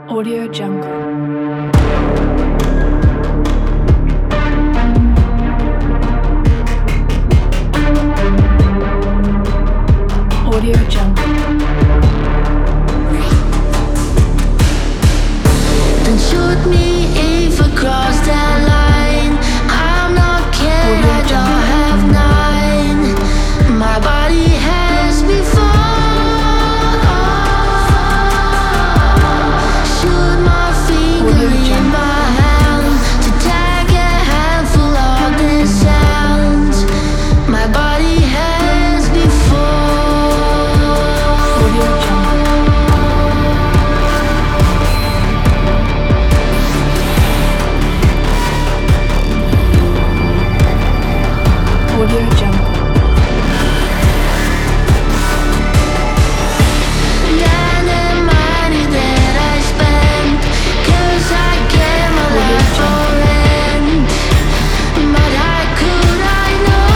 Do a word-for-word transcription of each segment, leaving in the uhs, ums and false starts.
Audio Jungle. Audio Jungle. Don't shoot me if I cross that line. I'm not kidding, I don't have nine. My body has me fall. Shoot my finger in my hand to tag a handful of the sounds. My body has me fall. Audio Jungle. Than the money that I spent, 'cause I gave my life for rent. But how could I know?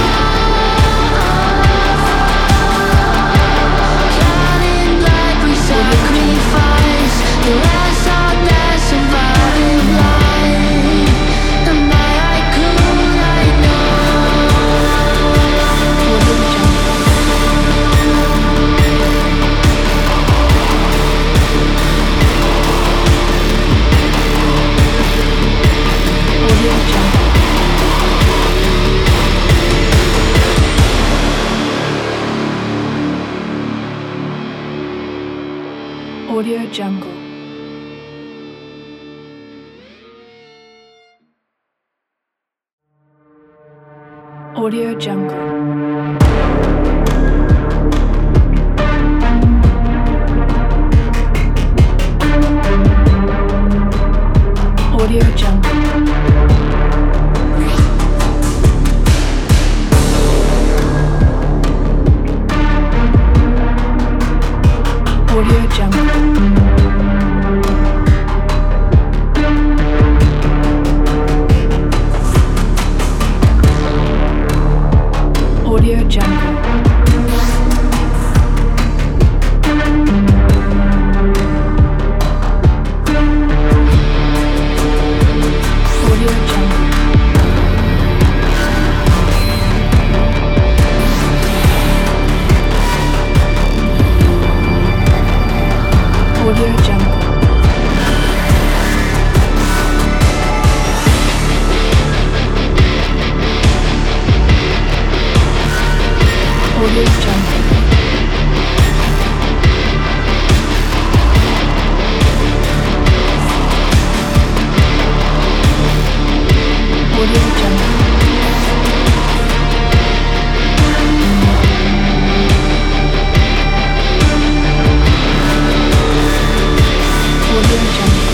Counting blood sacrifice, the rest of the surviving life. And how could I know? Audio Jungle. Audio Jungle. Audio Jungle. Audio Jungle. Audio Jungle. Audio Jungle. Audio Jungle. Audio Jungle. Audio Jungle. Audio Jungle.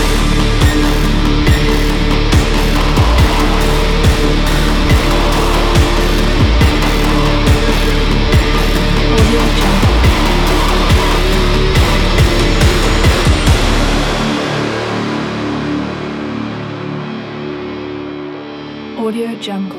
Audio Jungle. Audio Jungle.